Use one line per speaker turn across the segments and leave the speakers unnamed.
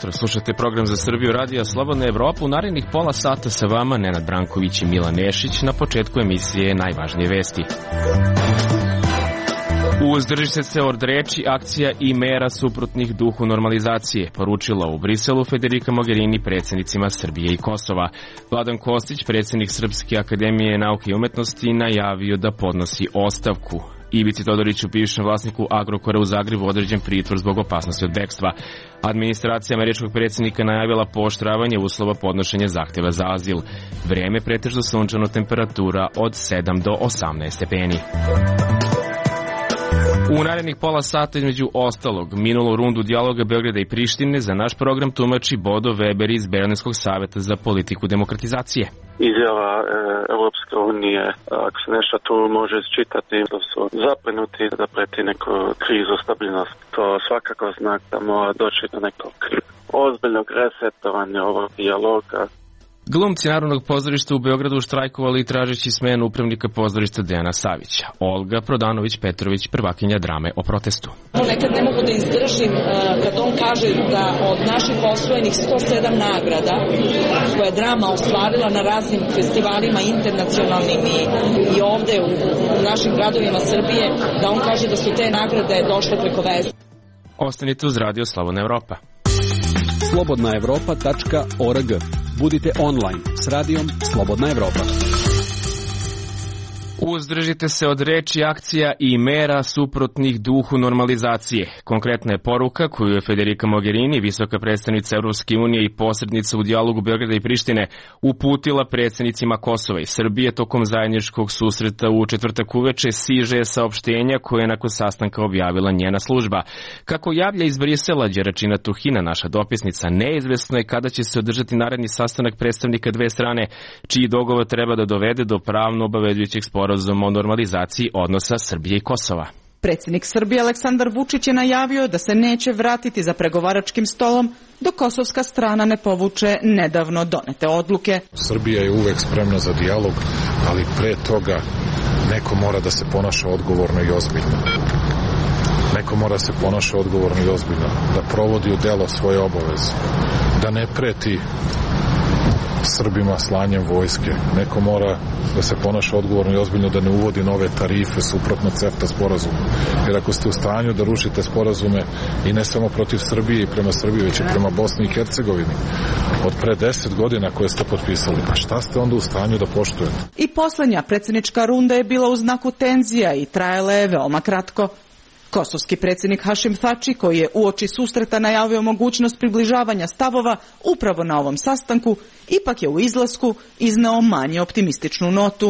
jutro, slušate program za Srbiju Radija Slobodna Evropa. U narednih pola sata sa vama Nenad Branković i Milan Nešić. Na početku emisije najvažnije vesti. Uzdržite se od reči, akcija i mera suprotnih duhu normalizacije, poručila u Briselu Federica Mogherini predsjednicima Srbije i Kosova. Vladan Kostić, predsjednik Srpske akademije nauke i umetnosti, najavio da podnosi ostavku. Ivici Todoriću, bivšem vlasniku Agrokora u Zagrebu, određen pritvor zbog opasnosti od bekstva. Administracija američkog predsjednika najavila pooštravanje uslova podnošenja zahtjeva za azil. Vreme pretežno sunčano, temperatura od 7 do 18 stepeni. U narednih pola sata između ostalog minulu rundu dijaloga Beograda i Prištine za naš program tumači Bodo Weber iz Berlinskog saveta za politiku demokratizacije.
Izjava Europske unije, ako se nešto tu može isčitati, da su zabrinuti da preti neku krizu stabilnosti. To svakako znak da mora doći do nekog ozbiljnog resetovanja ovog dijaloga.
Glumci Narodnog pozorišta u Beogradu štrajkovali tražeći smenu upravnika pozorišta Dejana Savića. Olga Prodanović-Petrović, prvakinja drame o protestu.
Nekad ne mogu da izdržim kad on kaže da od naših osvojenih 107 nagrada koje je drama ostvarila na raznim festivalima internacionalnim i ovde u našim gradovima Srbije, da on kaže da su te nagrade došle preko veze.
Ostanite uz Radio Slobodna Evropa.
slobodnaevropa.org. Budite online s radijom Slobodna Evropa.
Uzdržite se od reči, akcija i mera suprotnih duhu normalizacije. Konkretna je poruka koju je Federica Mogherini, visoka predstavnica Europske unije i posrednica u dijalogu Beograda i Prištine, uputila predsjednicima Kosova i Srbije tokom zajedničkog susreta u četvrtak uveče, siže saopštenja koje je nakon sastanka objavila njena služba. Kako javlja iz Brisela Đeračina Tuhina, naša dopisnica, neizvesno je kada će se održati naredni sastanak predstavnika dve strane, čiji dogovor treba da dovede do pravno obavezujućeg sporazuma o normalizaciji odnosa Srbije i Kosova.
Predsjednik Srbije Aleksandar Vučić je najavio da se neće vratiti za pregovaračkim stolom dok kosovska strana ne povuče nedavno donete odluke.
Srbija je uvek spremna za dijalog, ali pre toga neko mora da se ponaša odgovorno i ozbiljno. Neko mora da se ponaša odgovorno i ozbiljno, da provodi u delo svoje obaveze, da ne preti Srbima slanjem vojske. Neko mora da se ponaša odgovorno i ozbiljno, da ne uvodi nove tarife suprotno CEFTA sporazumu. Jer ako ste u stanju da rušite sporazume i ne samo protiv Srbije i prema Srbiji, već i prema Bosni i Hercegovini od pre 10 godina koje ste potpisali, pa šta ste onda u stanju da poštujete?
I poslednja predsjednička runda je bila u znaku tenzija i trajala je veoma kratko. Kosovski predsjednik Hašim Thači, koji je uoči susreta najavio mogućnost približavanja stavova upravo na ovom sastanku, ipak je u izlasku izneo manje optimističnu notu.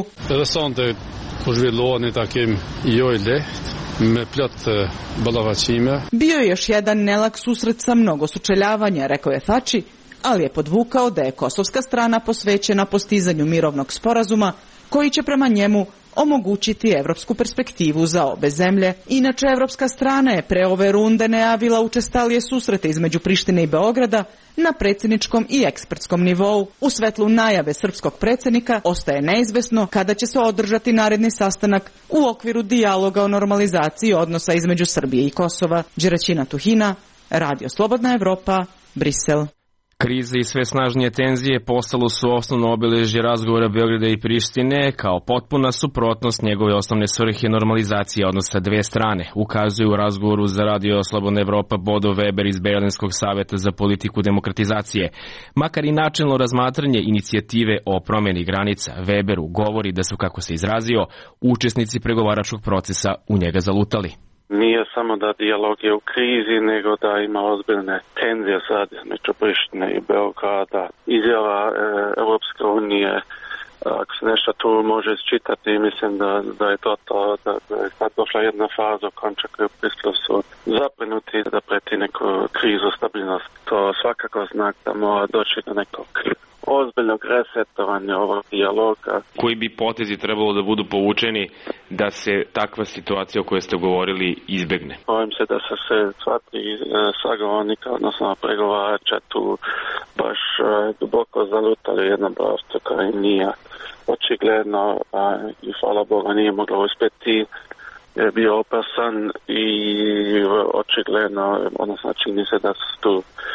Bio je još jedan nelak susret sa mnogo sučeljavanja, rekao je Thači, ali je podvukao da je kosovska strana posvećena postizanju mirovnog sporazuma koji će prema njemu omogućiti evropsku perspektivu za obe zemlje. Inače, evropska strana je pre ove runde najavila učestalije susrete između Prištine i Beograda na predsjedničkom i ekspertskom nivou. U svetlu najave srpskog predsjednika ostaje neizvesno kada će se održati naredni sastanak u okviru dijaloga o normalizaciji odnosa između Srbije i Kosova. Đeračina Tuhina, Radio Slobodna Evropa, Brisel.
Krize i sve snažnije tenzije postalo su osnovno obilježje razgovora Beograda i Prištine kao potpuna suprotnost njegove osnovne svrhe normalizacije odnosa dve strane, ukazuje u razgovoru za Radio Slobodna Evropa Bodo Weber iz Berlinskog saveta za politiku demokratizacije. Makar i načelno razmatranje inicijative o promjeni granica, Weberu govori da su, kako se izrazio, učesnici pregovaračkog procesa u njega zalutali.
Nije samo da dijalog je u krizi, nego da ima ozbiljne tenzije sad među Prištine i Beograda. Izjava Europske unije, ako se nešto tu može isčitati, mislim da je to, da je sad došla jedna faza u končaku u Briselu su zabrinuti da preti neku krizu stabilnosti. To svakako znak da mora doći do nekog ozbiljnog resetovanja ovog dijaloga.
Koji bi potezi trebalo da budu povučeni da se takva situacija o kojoj ste govorili izbegne?
Bojim se da su se sva tri sagovornika, odnosno pregovarača tu baš duboko zalutali jedno pravstvo koje nije očigledno i hvala Boga nije moglo uspjeti, je bio opasan i očigledno, odnosno čini se da su tu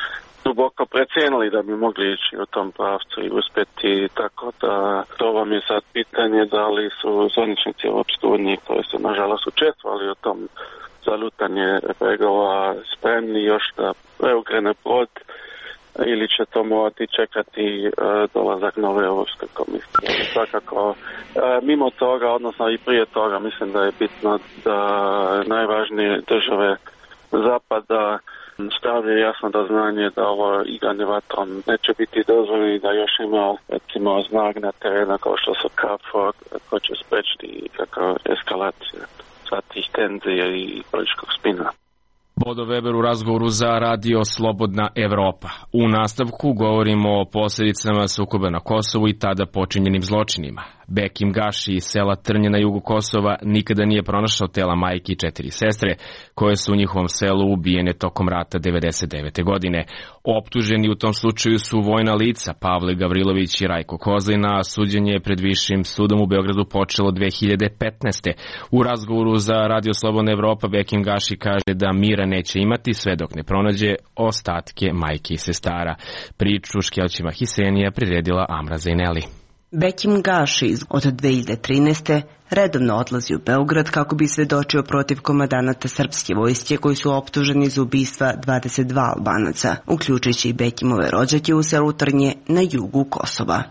duboko precijenili da bi mogli ići u tom pravcu i uspjeti, tako da to vam je sad pitanje da li su zvaničnici Europske unije koji su nažalost učestvovali u tom zalutanje pregovora spremni još da preukrene brod ili će to morati čekati dolazak nove Europske komisije. Svakako, mimo toga, odnosno i prije toga, mislim da je bitno da najvažnije države Zapada stavlja jasno do znanja da ovo igranje vatrom neće biti dozvoljeno i da još ima recimo znak na terena kao što su KFOR koji će spriječiti eskalacije tih tenzija i političkog spina.
Bodo Weber u razgovoru za radio Slobodna Evropa. U nastavku govorimo o posljedicama sukoba na Kosovu i tada počinjenim zločinima. Bekim Gaši iz sela Trnje na jugu Kosova nikada nije pronašao tela majke i 4 sestre koje su u njihovom selu ubijene tokom rata 1999. godine. Optuženi u tom slučaju su vojna lica Pavle Gavrilović i Rajko Kozlina, a suđenje pred Višim sudom u Beogradu počelo 2015. U razgovoru za radio Slobodna Evropa Bekim Gaši kaže da mira neće imati sve dok ne pronađe ostatke majke i sestara. Priču Škeljćima Hisenija priredila Amra Zejneli.
Bekim Gaši od 2013. redovno odlazi u Beograd kako bi svedočio protiv komandanata srpske vojske koji su optuženi za ubistva 22 Albanaca, uključujući i Bekimove rođake u selu Trnje na jugu Kosova.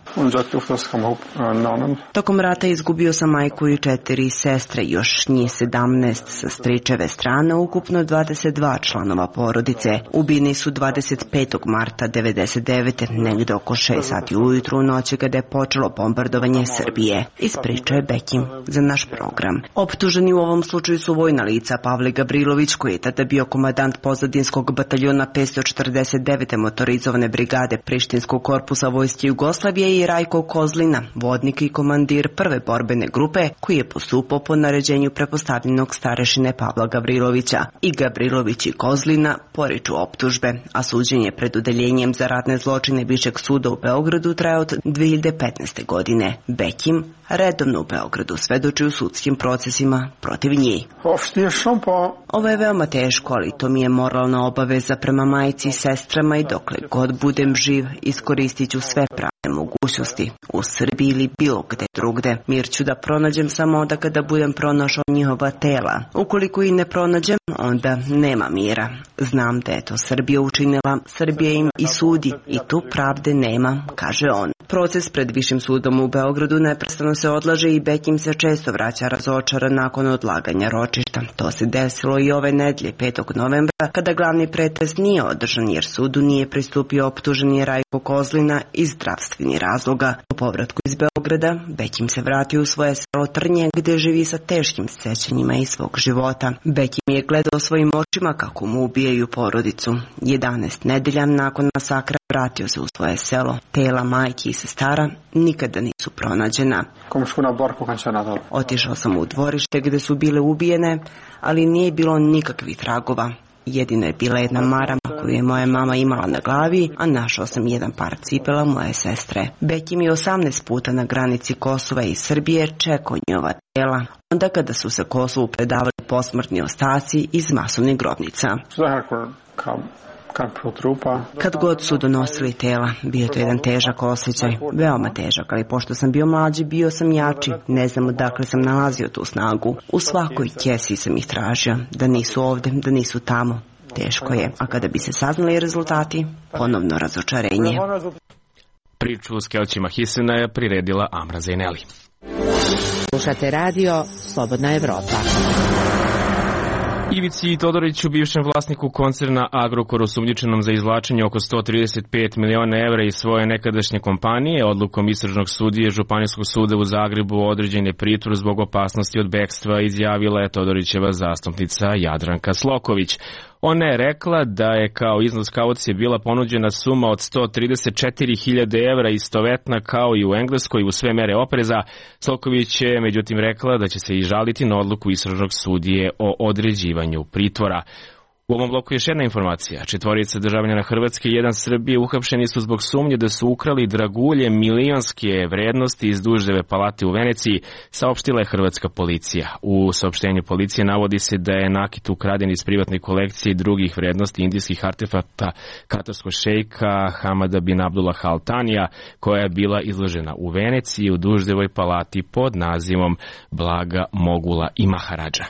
Tokom rata izgubio sam majku i 4 sestre, još njih 17 sa stričeve strane, ukupno 22 članova porodice. Ubijeni su 25. marta 1999. negde oko 6 sati ujutru u noći kada je počelo bombardovanje Srbije. Ispričao je Bekim za naš program. Optuženi u ovom slučaju su vojna lica Pavle Gavrilović, koji je tada bio komandant pozadinskog bataljona 549. motorizovane brigade Prištinskog korpusa vojske Jugoslavije, i Rajko Kozlina, vodnik i komandir prve borbene grupe, koji je postupao po naređenju prepostavljenog starešine Pavla Gavrilovića. I Gavrilović i Kozlina poriču optužbe, a suđenje pred odeljenjem za ratne zločine Višeg suda u Beogradu traje od 2015. godine. Bekim redovno u Beogradu svedoči u sudskim procesima protiv njih. Ovo je veoma teško, ali to mi je moralna obaveza prema majci i sestrama i dokle god budem živ iskoristit ću sve pravne mogućnosti u Srbiji ili bilo gde drugde. Mir ću da pronađem samo onda kada budem pronašao njihova tela. Ukoliko ih ne pronađem, onda nema mira. Znam da je to Srbija učinila, Srbija im i sudi i tu pravde nema, kaže on. Proces pred Višim sudom u Beogradu neprestano se odlaže i Bekim se često vraća razočaran nakon odlaganja ročišta. To se desilo i ove nedelje 5. novembra kada glavni pretres nije održan jer sudu nije pristupio optuženi Rajko Kozlina iz zdravstvenih razloga. U povratku iz Beograda Bekim se vratio u svoje selo Trnje gdje živi sa teškim sjećanjima iz svog života. Bekim je gledao svojim očima kako mu ubijaju porodicu. 11 nedelja nakon masakra vratio se u svoje selo. Tela majki i sestara nikada nisu pronađena. Otišao sam u dvorište gdje su bile ubijene, ali nije bilo nikakvih tragova. Jedino je bila jedna marama koju je moja mama imala na glavi, a našao sam jedan par cipela moje sestre. Bekim je 18 puta na granici Kosova i Srbije čekao njihova tela, onda kada su se Kosovu predavali posmrtni ostaci iz masovnih grobnica. Kad god su donosili tela, bio to jedan težak osjećaj, veoma težak, ali pošto sam bio mlađi, bio sam jači, ne znam odakle sam nalazio tu snagu. U svakoj kesi sam ih tražio, da nisu ovde, da nisu tamo. Teško je, a kada bi se saznali rezultati, ponovno razočarenje.
Priču s Skeljćima Hisena je priredila Amra Zejneli.
Slušate radio Slobodna Evropa.
Ivici Todoriću, bivšem vlasniku koncerna Agrokor, osumnjičenom za izvlačenje oko 135 miliona evra iz svoje nekadašnje kompanije, odlukom istražnog sudije Županijskog suda u Zagrebu određen je pritvor zbog opasnosti od bekstva, izjavila je Todorićeva zastupnica Jadranka Sloković. Ona je rekla da je kao iznos kaucije bila ponuđena suma od 134.000 evra istovetna kao i u Engleskoj u sve mere opreza. Sloković je međutim rekla da će se i žaliti na odluku istražnog sudije o određivanju pritvora. U ovom bloku još jedna informacija. 4 državljana Hrvatske i 1 Srbije uhapšeni su zbog sumnje da su ukrali dragulje milionske vrednosti iz Duždeve palate u Veneciji, saopštila je hrvatska policija. U saopštenju policije navodi se da je nakit ukraden iz privatne kolekcije i drugih vrednosti indijskih artefakta katarskog šejka Hamada bin Abdullah Al Thanija, koja je bila izložena u Veneciji u Duždevoj palati pod nazivom Blaga Mogula i Maharadža.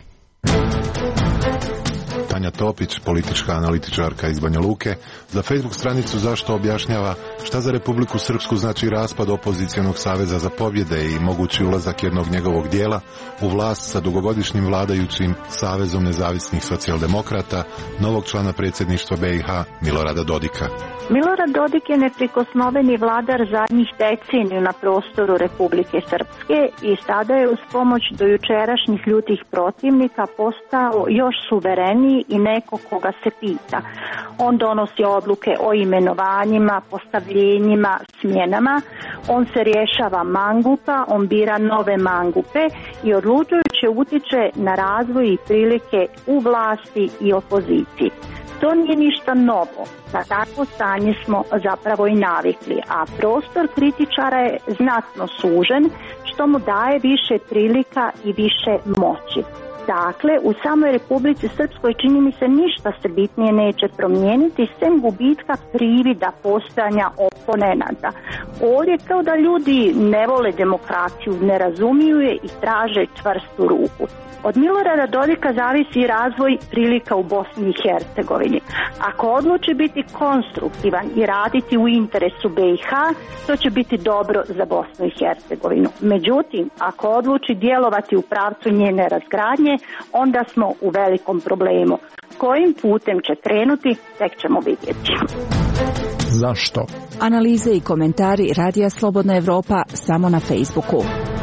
Tanja Topić, politička analitičarka iz Banja Luke, za Facebook stranicu Zašto objašnjava šta za Republiku Srpsku znači raspad opozicionog saveza za pobjede i mogući ulazak jednog njegovog dijela u vlast sa dugogodišnjim vladajućim Savezom nezavisnih socijaldemokrata, novog člana predsjedništva BiH Milorada Dodika.
Milorad Dodik je neprikosnoveni vladar zadnjih deceniju na prostoru Republike Srpske i sada je uz pomoć dojučerašnjih ljutih protivnika postao još suvereniji i neko koga se pita. On donosi odluke o imenovanjima, postavljenjima, smjenama, on se rješava mangupa, on bira nove mangupe i odlučujuće utiče na razvoj i prilike u vlasti i opoziciji. To nije ništa novo, za takvo stanje smo zapravo i navikli, a prostor kritičara je znatno sužen, što mu daje više prilika i više moći. Dakle, u samoj Republici Srpskoj čini mi se ništa se bitnije neće promijeniti, sem gubitka privida postojanja oponenata. Ovdje kao da ljudi ne vole demokraciju, ne razumiju je i traže čvrstu ruku. Od Milorada Dodika zavisi razvoj prilika u Bosni i Hercegovini. Ako odluči biti konstruktivan i raditi u interesu BiH, to će biti dobro za Bosnu i Hercegovinu. Međutim, ako odluči djelovati u pravcu njene razgradnje, onda smo u velikom problemu. Kojim putem će krenuti, tek ćemo vidjeti.
Zašto?
Analize i komentari Radija Slobodna Evropa samo na Facebooku.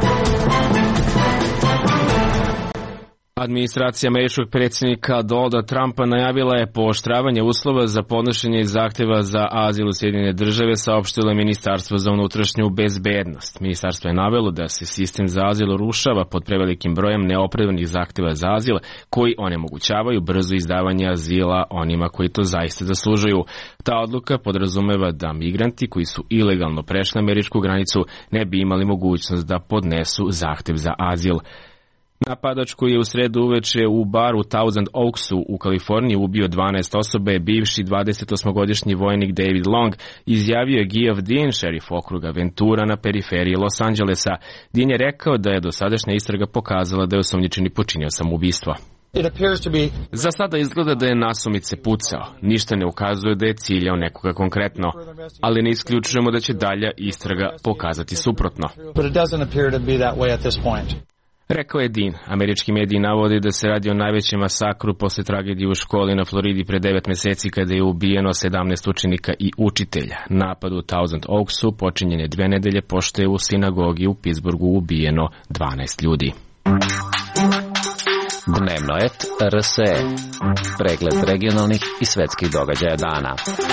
Administracija američkog predsjednika Donalda Trumpa najavila je pooštravanje uslova za podnošenje zahtjeva za azil u Sjedinjene Države, saopštilo je Ministarstvo za unutrašnju bezbednost. Ministarstvo je navelo da se sistem za azil rušava pod prevelikim brojem neopravdanih zahtjeva za azil koji onemogućavaju brzo izdavanje azila onima koji to zaista zaslužuju. Ta odluka podrazumeva da migranti koji su ilegalno prešli američku granicu ne bi imali mogućnost da podnesu zahtjev za azil. Napadač koji je u sredu uveče u baru Thousand Oaksu u Kaliforniji ubio 12 osoba je bivši 28-godišnji vojnik David Long, izjavio je Geoff Dean, šerif okruga Ventura na periferiji Los Angelesa. Dean je rekao da je dosadašnja istraga pokazala da je osumnjičeni počinio samoubistvo. Za sada izgleda da je nasumice pucao. Ništa ne ukazuje da je ciljao nekoga konkretno, ali ne isključujemo da će dalja istraga pokazati suprotno. Rekao je Dean. Američki mediji navode da se radi o najvećem masakru posle tragedije u školi na Floridi pre 9 meseci kada je ubijeno 17 učenika i učitelja. Napad u Thousand Oaksu počinjen je 2 nedelje pošto je u sinagogi u Pittsburghu ubijeno 12 ljudi.
Dnevnoet RSE. Pregled regionalnih i svetskih događaja dana.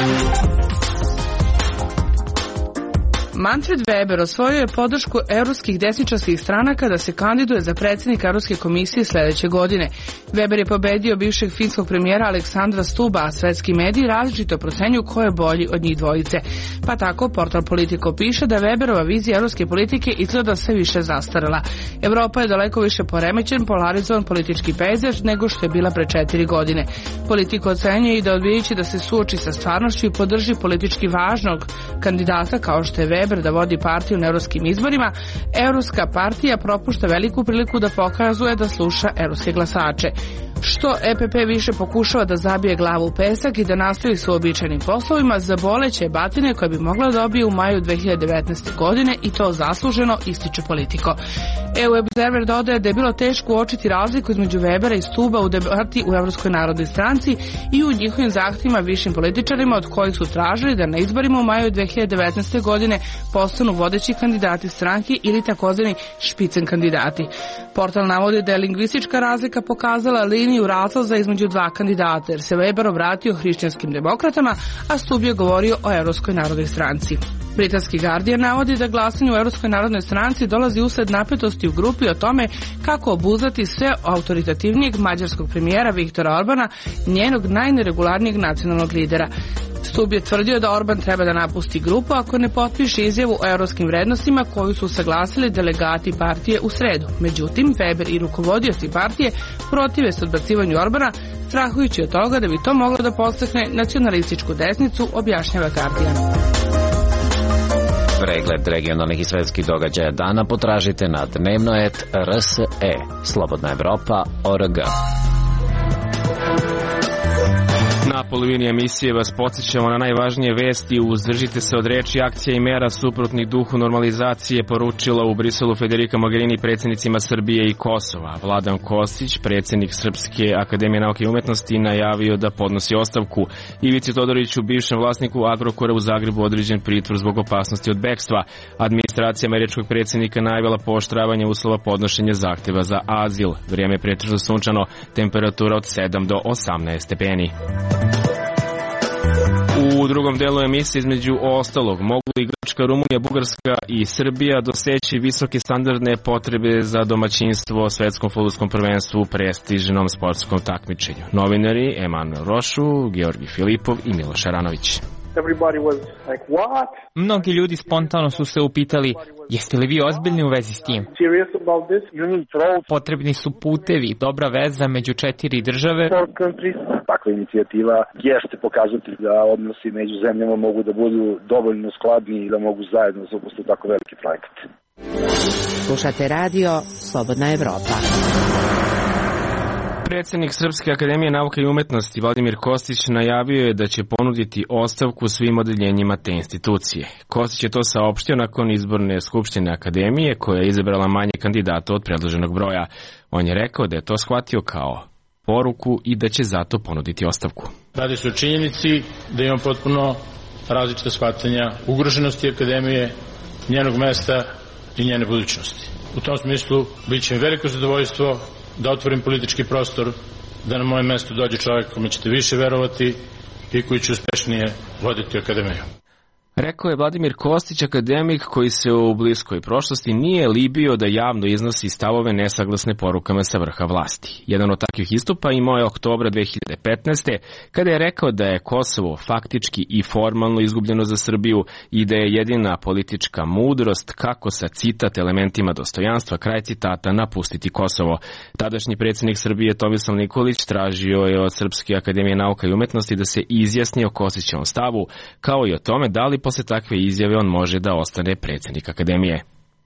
Manfred Weber osvojio je podršku evropskih desničarskih stranaka da se kandiduje za predsjednika Europske komisije sljedeće godine. Weber je pobedio bivšeg finskog premijera Aleksandra Stubba, a svetski mediji različito procenjuju ko je bolji od njih dvojice. Pa tako portal Politico piše da Weberova vizija europske politike izgleda sve više zastarela. Evropa je daleko više poremećen, polarizovan politički pejzaž nego što je bila pre 4 godine. Politico ocenjuje i da odbijajući da se suoči sa stvarnošću i podrži politički važnog kandidata kao što je Weber da vodi partiju na europskim izborima, Europska partija propušta veliku priliku da pokazuje da sluša europske glasače. Što EPP više pokušava da zabije glavu u pesak i da nastavi s uobičajenim poslovima, zaboleće batine koje bi mogla dobije u maju 2019. godine i to zasluženo, ističe Politico. EU Observer dodaje da je bilo teško uočiti razliku između Webera i Stubba u debati u Evropskoj narodnoj stranci i u njihovim zahtjevima višim političarima od kojih su tražili da na izborima u maju 2019. godine postanu vodeći kandidati stranki ili takozvani špicen kandidati. Portal navodi da je lingvistička razlika pokazala liniju razlaza između dva kandidata, jer se Weber obratio hrišćanskim demokratama, a Stubb je govorio o Evropskoj narodnoj stranci. Britanski Guardian navodi da glasanje u Europskoj narodnoj stranci dolazi usled napetosti u grupi o tome kako obuzdati sve autoritativnijeg mađarskog premijera Viktora Orbana, njenog najneregularnijeg nacionalnog lidera. Stub je tvrdio da Orban treba da napusti grupu ako ne potpiše izjavu o europskim vrednostima koju su saglasili delegati partije u sredu. Međutim, Weber i rukovodioci partije protive se odbacivanju Orbana, strahujući od toga da bi to moglo da podstakne nacionalističku desnicu, objašnjava Guardian.
Pregled regionalnih i svetskih događaja dana potražite na dnevno.rse, Slobodna Evropa.org.
Na polovini emisije vas podsjećamo na najvažnije vesti. Uzdržite se od reči, akcija i mera suprotnih duhu normalizacije, poručila u Briselu Federica Mogherini predsjednicima Srbije i Kosova. Vladan Kostić, predsjednik Srpske akademije nauke i umetnosti, najavio da podnosi ostavku. Ivici Todoriću, bivšem vlasniku Agrokora, u Zagrebu određen pritvor zbog opasnosti od bekstva. Administracija američkog predsjednika najavila pooštravanje uslova podnošenja zahtjeva za azil. Vrijeme je pretežno sunčano, temperatura od 7 do 18 stepeni. U drugom delu emisije, između ostalog, mogu li Grčka, Rumunija, Bugarska i Srbija doseći visoke standardne potrebe za domaćinstvo svetskom fudbalskom prvenstvu u prestižnom sportskom takmičenju? Novinari Emanuel Rošu, Georgi Filipov i Miloš Aranović.
Mnogi ljudi spontano su se upitali, jeste li vi ozbiljni u vezi s tim? Potrebni su putevi, dobra veza među 4 države.
Takva inicijativa jeste pokazatelj da odnosi među zemljama mogu da budu dovoljno skladni i da mogu zajedno zaposliti tako veliki projekat.
Slušate radio Slobodna Evropa.
Predsjednik Srpske akademije nauke i umetnosti Vladimir Kostić najavio je da će ponuditi ostavku svim odeljenjima te institucije. Kostić je to saopštio nakon izborne skupštine akademije koja je izabrala manje kandidata od predloženog broja. On je rekao da je to shvatio kao poruku i da će zato ponuditi ostavku.
Radi se o činjenici da imam potpuno različite shvatanja ugroženosti akademije, njenog mesta i njene budućnosti. U tom smislu bit će mi veliko zadovoljstvo da otvorim politički prostor, da na moje mesto dođe čovjek kome ćete više verovati i koji će uspešnije voditi akademiju.
Rekao je Vladimir Kostić, akademik koji se u bliskoj prošlosti nije libio da javno iznosi stavove nesaglasne porukama sa vrha vlasti. Jedan od takvih istupa imao je oktobra 2015. kada je rekao da je Kosovo faktički i formalno izgubljeno za Srbiju i da je jedina politička mudrost kako sa citat elementima dostojanstva, kraj citata, napustiti Kosovo. Tadašnji predsjednik Srbije Tomislav Nikolić tražio je od Srpske akademije nauka i umetnosti da se izjasni o Kostićevom stavu, kao i o tome da li posle takve izjave on može da ostane predsjednik akademije.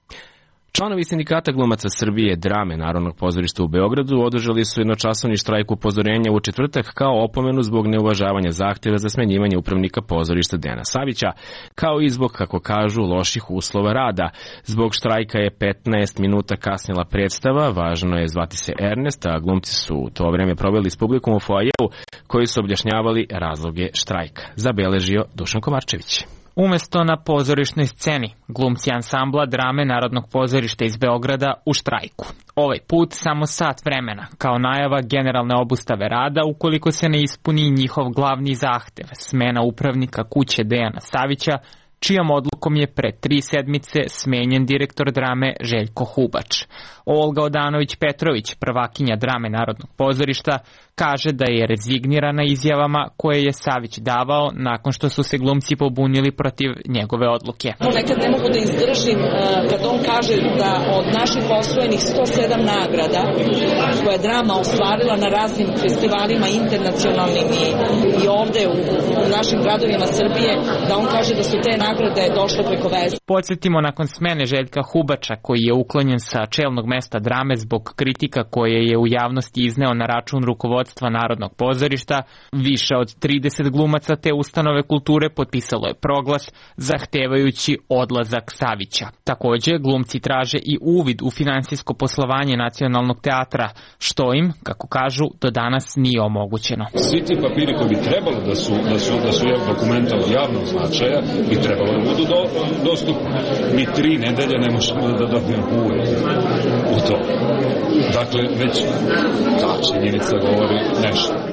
Članovi sindikata glumaca Srbije Drame Narodnog pozorišta u Beogradu održali su jednočasovni štrajk upozorenja u četvrtak kao opomenu zbog neuvažavanja zahtjeva za smenjivanje upravnika pozorišta Dejana Savića, kao i zbog, kako kažu, loših uslova rada. Zbog štrajka je 15 minuta kasnila predstava, važno je zvati se Ernest, a glumci su to vreme proveli s publikom u foajeu koji su objašnjavali razloge štrajka. Zabeležio Dušan Komarčević.
Umesto na pozorišnoj sceni, glumci ansambla Drame Narodnog pozorišta iz Beograda u štrajku. Ovaj put samo sat vremena, kao najava generalne obustave rada ukoliko se ne ispuni njihov glavni zahtev, smena upravnika kuće Dejana Savića, čijom odlukom je pre 3 sedmice smenjen direktor Drame Željko Hubač. Olga Odanović-Petrović, prvakinja Drame Narodnog pozorišta, kaže da je rezignirana izjavama koje je Savić davao nakon što su se glumci pobunili protiv njegove odluke.
Nekad ne mogu da izdržim kad on kaže da od naših osvojenih 107 nagrada koje je drama ostvarila na raznim festivalima internacionalnim i ovde u našim gradovima Srbije, da on kaže da su te nagrade došle preko veze.
Podsjetimo, nakon smene Željka Hubača, koji je uklonjen sa čelnog mesta Drame zbog kritika koje je u javnosti izneo na račun rukovodstva Narodnog pozorišta, više od 30 glumaca te ustanove kulture potpisalo je proglas zahtevajući odlazak Savića. Također, glumci traže i uvid u finansijsko poslovanje Nacionalnog teatra, što im, kako kažu, do danas nije omogućeno.
Svi ti papiri koji bi trebalo da su dokumenta od javnog značaja bi trebalo da budu dostupni. Mi 3 nedelje ne možemo da dobijemo uvid u to. Dakle, već ta činjenica govori nešto.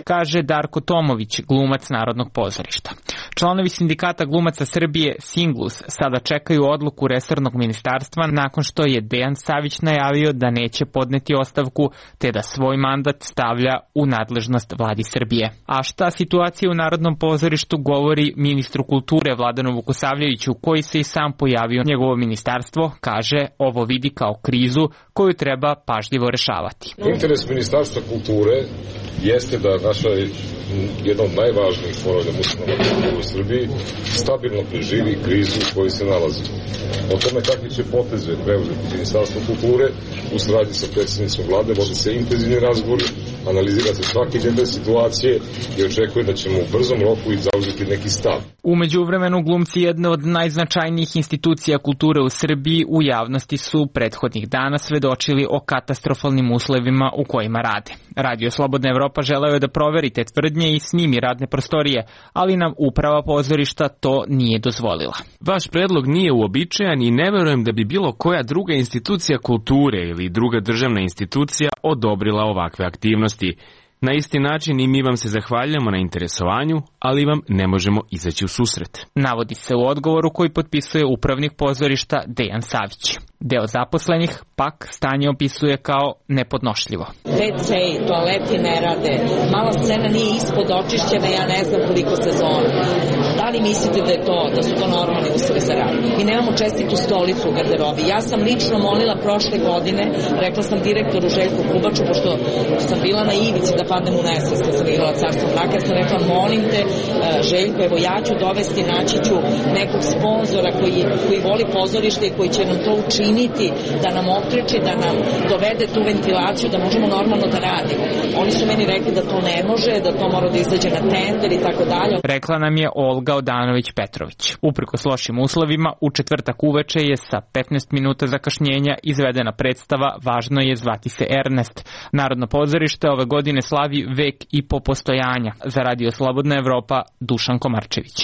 kaže Darko Tomović, glumac Narodnog pozorišta. Članovi sindikata glumaca Srbije Singlus sada čekaju odluku resornog ministarstva nakon što je Dejan Savić najavio da neće podneti ostavku te da svoj mandat stavlja u nadležnost vladi Srbije. A šta situacija u Narodnom pozorištu govori ministru kulture Vladanu Vukosavljeviću, koji se i sam pojavio njegovo ministarstvo, kaže ovo vidi kao krizu koju treba pažljivo rešavati.
Interes Ministarstva kulture jeste da naša jedna od najvažnijih fonovlja muzikalna u Srbiji stabilno preživi krizu u kojoj se nalazi. O tome kakvi će poteze preuzeti Ministarstvo kulture u saradnji sa predsjednicom vlade, vode se intenzivni razgovori, analizira se svake jedne situacije i očekuje da ćemo u brzom roku i zauzeti neki stav.
U međuvremenu glumci jedne od najznačajnijih institucija kulture u Srbiji u javnosti su prethodnih dana svedočili o katastrofalnim uslovima u kojima rade. Radio Slobodna Evropa želeo je da proveri te tvrdnje i snimi radne prostorije, ali nam uprava pozorišta to nije dozvolila.
Vaš predlog nije uobičajan i ne verujem da bi bilo koja druga institucija kulture ili druga državna institucija odobrila ovakve aktivnosti. Na isti način i mi vam se zahvaljujemo na interesovanju, ali vam ne možemo izaći u susret.
Navodi se u odgovoru koji potpisuje upravnik pozorišta Dejan Savić. Deo zaposlenih pak stanje opisuje kao nepodnošljivo.
WC i toaleti ne rade, mala scena nije ispod očišćena, ja ne znam koliko sezona. Da li mislite da su to normalni uslovi za rad? Mi nemamo čestitu stolicu u garderobi. Ja sam lično molila prošle godine, rekla sam direktoru Željku Kubaču, pošto sam bila na ivici da padnem u nesvest, da sam igrala Carstvo mraka, ja sam rekla, molim te Željko, evo ja ću dovesti, naći ću nekog sponzora koji voli pozorište i koji će nam to učiniti, da nam okreči, da nam dovede tu ventilaciju, da možemo normalno da radimo. Oni su meni rekli da to ne može, da to mora da izađe na tender i tako dalje.
Rekla nam je Olga Odanović-Petrović. Uprkos lošim uslovima, u četvrtak uveče je sa 15 minuta zakašnjenja izvedena predstava Važno je zvati se Ernest. Narodno pozorište ove godine slavi vek i po postojanja. Za Radio Slobodna Evropa, Dušan Komarčević.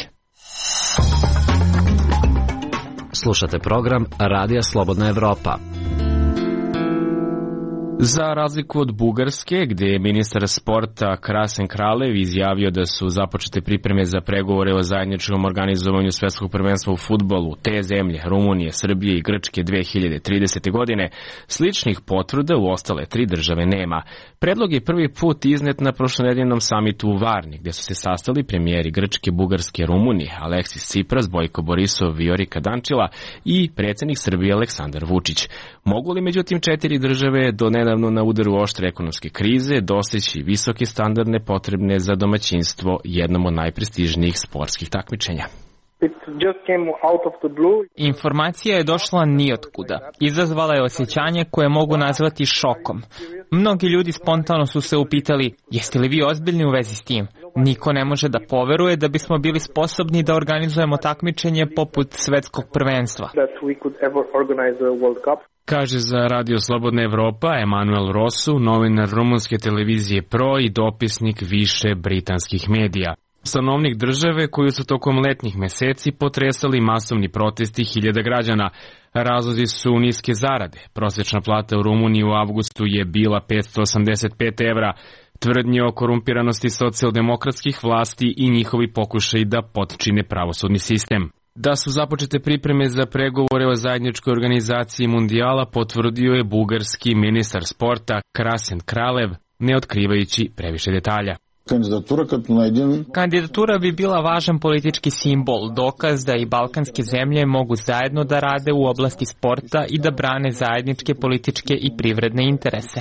Slušate program Radija Slobodna Evropa.
Za razliku od Bugarske, gde je ministar sporta Krasen Kralev izjavio da su započete pripreme za pregovore o zajedničkom organizovanju svetskog prvenstva u fudbalu te zemlje, Rumunije, Srbije i Grčke 2030. godine, sličnih potvrda u ostale 3 države nema. Predlog je prvi put iznet na prošlonedeljnom samitu u Varni, gde su se sastali premijeri Grčke, Bugarske, Rumunije, Aleksis Tsipras, Bojko Borisov, Viorika Dančila i predsjednik Srbije Aleksandar Vučić. Mogu li međutim 4 države do nedavno na udaru oštre ekonomske krize dostići visoke standardne potrebne za domaćinstvo jednom od najprestižnijih sportskih takmičenja?
Informacija je došla nijotkuda. Izazvala je osjećanje koje mogu nazvati šokom. Mnogi ljudi spontano su se upitali, jeste li vi ozbiljni u vezi s tim? Niko ne može da poveruje da bismo bili sposobni da organizujemo takmičenje poput svetskog prvenstva.
Kaže za Radio Slobodna Evropa Emanuel Rosu, novinar rumunske televizije Pro i dopisnik više britanskih medija. Stanovnik države koju su tokom letnjih meseci potresali masovni protesti hiljada građana. Razlozi su niske zarade. Prosječna plata u Rumuniji u avgustu je bila 585 evra. Tvrdnje o korumpiranosti socijaldemokratskih vlasti i njihovi pokušaj da potčine pravosudni sistem. Da su započete pripreme za pregovore o zajedničkoj organizaciji mundijala potvrdio je bugarski ministar sporta Krasen Kralev, ne otkrivajući previše detalja.
Kandidatura bi bila važan politički simbol, dokaz da i balkanske zemlje mogu zajedno da rade u oblasti sporta i da brane zajedničke političke i privredne interese.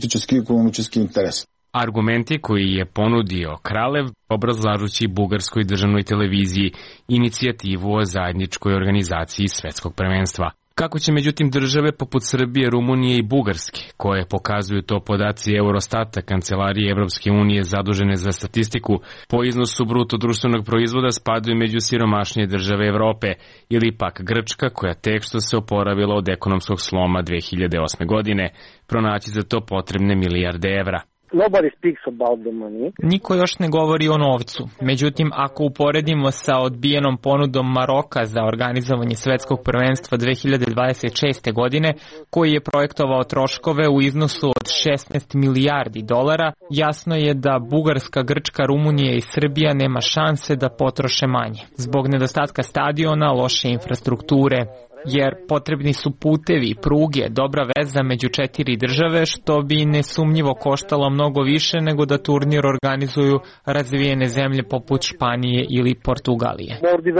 Argumenti koji je ponudio Kralev, obrazlažući bugarskoj državnoj televiziji inicijativu o zajedničkoj organizaciji svetskog prvenstva. Kako će međutim države poput Srbije, Rumunije i Bugarske, koje pokazuju to podaci Eurostata, Kancelarije Evropske unije zadužene za statistiku, po iznosu bruto društvenog proizvoda spadaju među siromašnije države Evrope, ili pak Grčka, koja tek što se oporavila od ekonomskog sloma 2008. godine, pronaći za to potrebne milijarde evra.
Niko još ne govori o novcu. Međutim, ako uporedimo sa odbijenom ponudom Maroka za organizovanje svetskog prvenstva 2026. godine, koji je projektovao troškove u iznosu od 16 milijardi dolara, jasno je da Bugarska, Grčka, Rumunija i Srbija nema šanse da potroše manje. Zbog nedostatka stadiona, loše infrastrukture, jer potrebni su putevi, pruge, dobra veza među 4 države, što bi nesumnjivo koštalo mnogo više nego da turnir organizuju razvijene zemlje poput Španije ili Portugalije.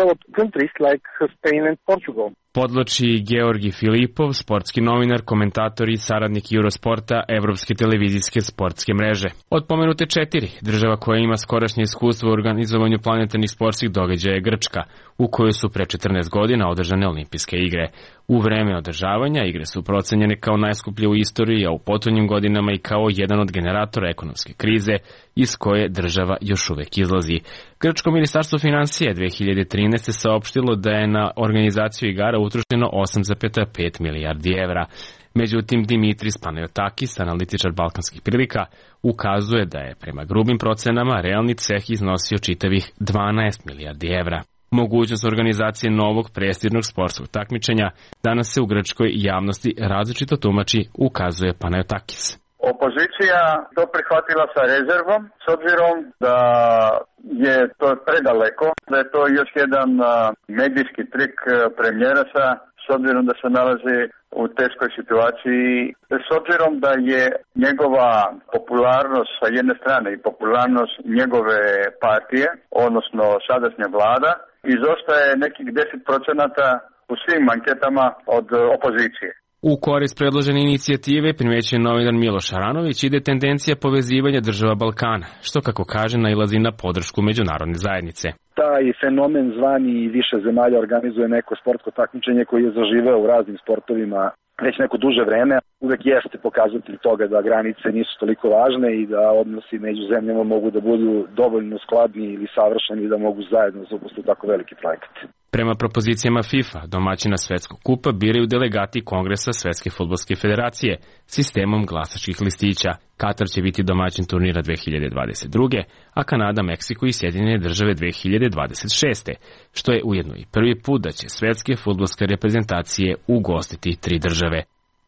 Podloči Georgi Filipov, sportski novinar, komentator i saradnik Eurosporta, Evropske televizijske sportske mreže. Od pomenute 4, država koja ima skorašnje iskustvo u organizovanju planetarnih sportskih događaja je Grčka, u kojoj su pre 14 godina održane olimpijske igre. U vreme održavanja igre su procenjene kao najskuplje u istoriji, a u potonjim godinama i kao jedan od generatora ekonomske krize iz koje država još uvek izlazi. Grčko ministarstvo finansije 2013. saopštilo da je na organizaciju igara utrošeno 8,5 milijardi evra. Međutim, Dimitris Panayotakis, analitičar balkanskih prilika, ukazuje da je prema grubim procenama realni ceh iznosio čitavih 12 milijardi evra. Mogućnost organizacije novog prestižnog sportskog takmičenja danas se u grčkoj javnosti različito tumači, ukazuje Panayotakis.
Opozicija to prihvatila sa rezervom, s obzirom da je to predaleko, da je to još jedan medijski trik premijera s obzirom da se nalazi u teškoj situaciji, s obzirom da je njegova popularnost sa jedne strane i popularnost njegove partije, odnosno sadašnja vlada, izostaje nekih 10% u svim anketama od opozicije.
U korist predložene inicijative primećuje novinar Miloš Aranović ide tendencija povezivanja država Balkana, što kako kaže nailazi na podršku međunarodne zajednice.
Taj fenomen zvani više zemalja organizuje neko sportsko takmičenje koji je zaživeo u raznim sportovima već neko duže vreme, uvek jeste pokazatelj toga da granice nisu toliko važne i da odnosi među zemljama mogu da budu dovoljno skladni ili savršeni da mogu zajedno zaposliti tako veliki projekat.
Prema propozicijama FIFA, domaćina Svetskog kupa biraju delegati Kongresa Svetske fudbalske federacije sistemom glasačkih listića. Katar će biti domaćin turnira 2022. a Kanada, Meksiko i Sjedinjene države 2026. Što je ujedno i prvi put da će svetske fudbalske reprezentacije ugostiti 3 države.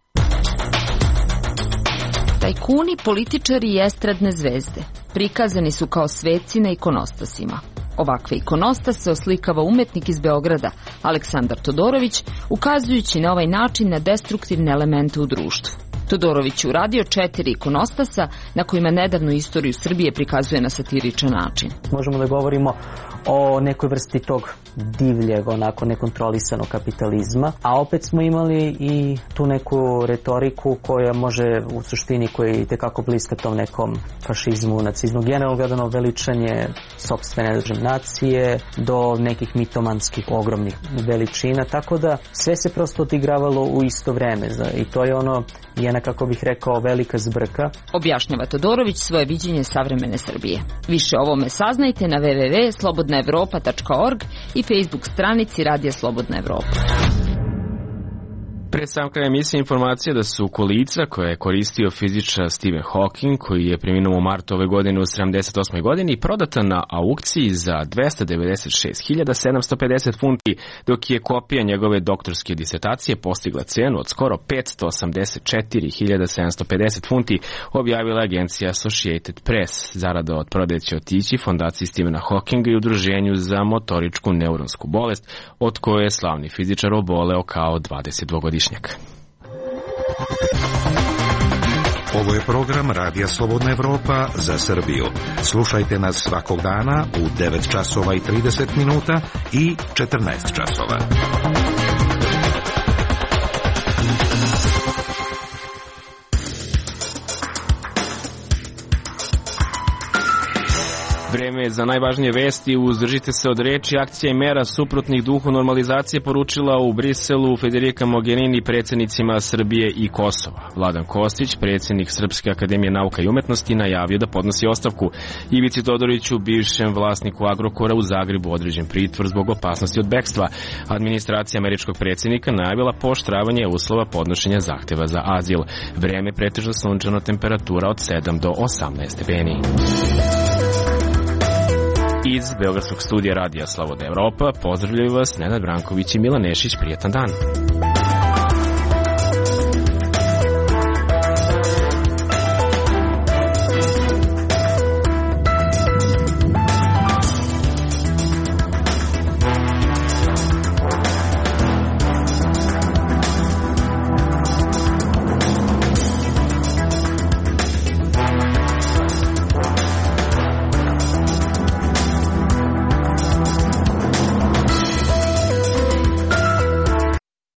Tajkuni, političari i estradne zvezde prikazani su kao sveci na ikonostasima. Ovakve ikonostase oslikava umetnik iz Beograda, Aleksandar Todorović, ukazujući na ovaj način na destruktivne elemente u društvu. Todorović je uradio 4 ikonostasa na kojima nedavnu istoriju Srbije prikazuje na satiričan način.
Možemo da govorimo o nekoj vrsti tog divljeg, onako nekontrolisanog kapitalizma, a opet smo imali i tu neku retoriku koja može u suštini koja je itekako bliska tom nekom fašizmu, nacizmu, generalno gledano veličanje sopstvene nacije do nekih mitomanskih ogromnih veličina, tako da sve se prosto odigravalo u isto vreme i to je ono jedna, kako bih rekao, velika zbrka.
Objašnjava Todorović svoje viđenje savremene Srbije. Više o ovome saznajte na www.slobodnaevropa.org i Facebook stranici Radija Slobodna Evropa.
Pred sam kraj emisije informacija da su kolica koje je koristio fizičar Stephen Hawking, koji je preminuo u martu ove godine u 78. godini, prodata na aukciji za 296.750 funti, dok je kopija njegove doktorske disertacije postigla cenu od skoro 584.750 funti, objavila agencija Associated Press. Zarada od prodaje će otići fondaciji Stephena Hawkinga i udruženju za motoričku neuronsku bolest, od koje je slavni fizičar oboleo kao 22-godišnjak.
Ovo je program Radija Slobodna Evropa za Srbiju. Slušajte nas svakog dana u 9 časova i 30 minuta i 14 časova.
Vreme za najvažnije vesti, uzdržite se od reči, akcija i mera suprotnih duhu normalizacije poručila u Briselu Federica Mogherini predsjednicima Srbije i Kosova. Vladan Kostić, predsjednik Srpske akademije nauka i umetnosti, najavio da podnosi ostavku. Ivici Todoriću, bivšem vlasniku Agrokora, u Zagrebu određen pritvor zbog opasnosti od bekstva. Administracija američkog predsjednika najavila pooštravanje uslova podnošenja zahteva za azil. Vreme pretežno sunčano, temperatura od 7 do 18 stepeni. Iz Beogradskog studija Radija Slobodna Evropa pozdravljaju vas Nenad Branković i Milan Nešić. Prijetan dan.